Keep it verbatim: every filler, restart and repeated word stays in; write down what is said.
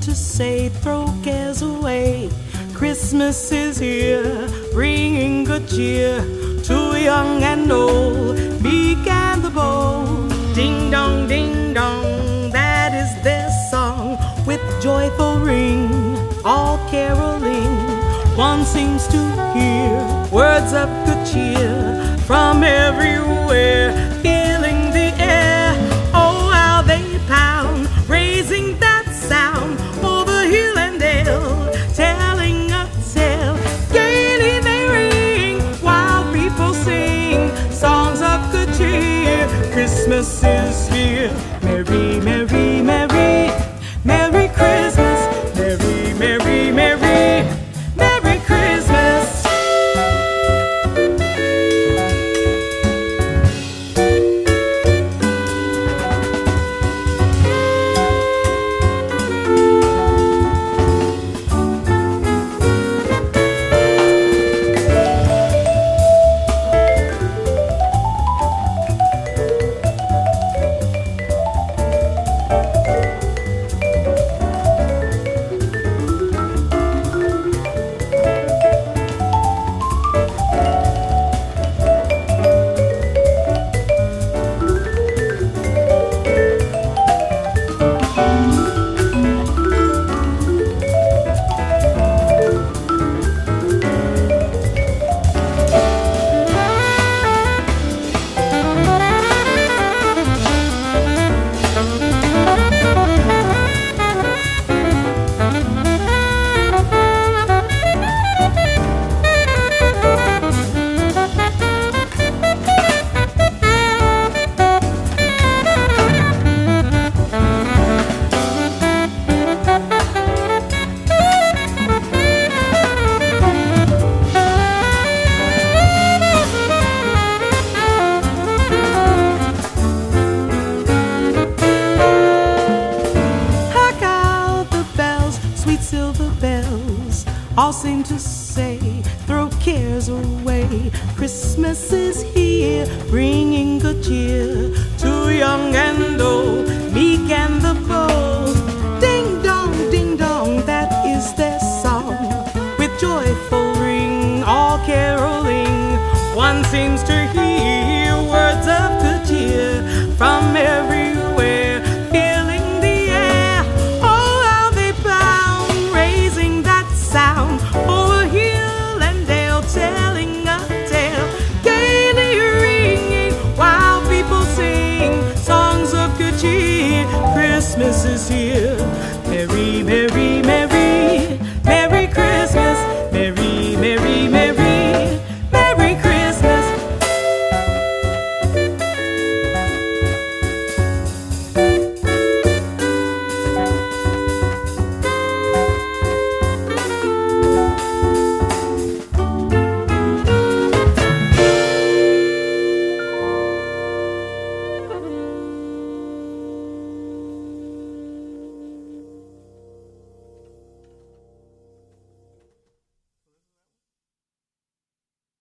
to say, throw cares away. Christmas is here, bringing good cheer to young and old, meek and the bold. Ding dong, ding dong, that is their song. With joyful ring, all caroling, one seems to hear words of good cheer from everywhere, filling the air. Oh, how they pound, raising that sound over hill and dale, telling a tale. Gaily they ring while people sing songs of good cheer. Christmas is here. Merry, merry, merry, Merry Christmas. Merry, merry, merry, Merry Christmas. All seem to say, throw cares away. Christmas is here, bring